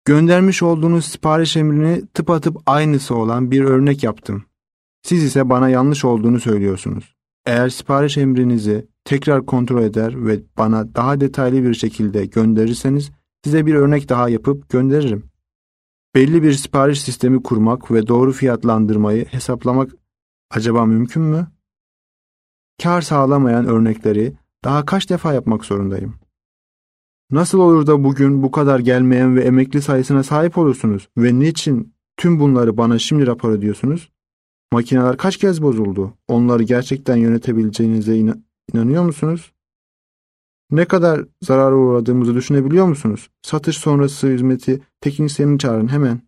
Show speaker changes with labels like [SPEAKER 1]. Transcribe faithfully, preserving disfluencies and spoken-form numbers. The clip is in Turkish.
[SPEAKER 1] Göndermiş olduğunuz sipariş emrini tıpatıp aynısı olan bir örnek yaptım. Siz ise bana yanlış olduğunu söylüyorsunuz. Eğer sipariş emrinizi tekrar kontrol eder ve bana daha detaylı bir şekilde gönderirseniz size bir örnek daha yapıp gönderirim. Belli bir sipariş sistemi kurmak ve doğru fiyatlandırmayı hesaplamak acaba mümkün mü? Kar sağlamayan örnekleri daha kaç defa yapmak zorundayım? Nasıl olur da bugün bu kadar gelmeyen ve emekli sayısına sahip olursunuz ve niçin tüm bunları bana şimdi rapor ediyorsunuz? Makineler kaç kez bozuldu? Onları gerçekten yönetebileceğinize inan- inanıyor musunuz? Ne kadar zarara uğradığımızı düşünebiliyor musunuz? Satış sonrası hizmeti teknisyenini çağırın hemen.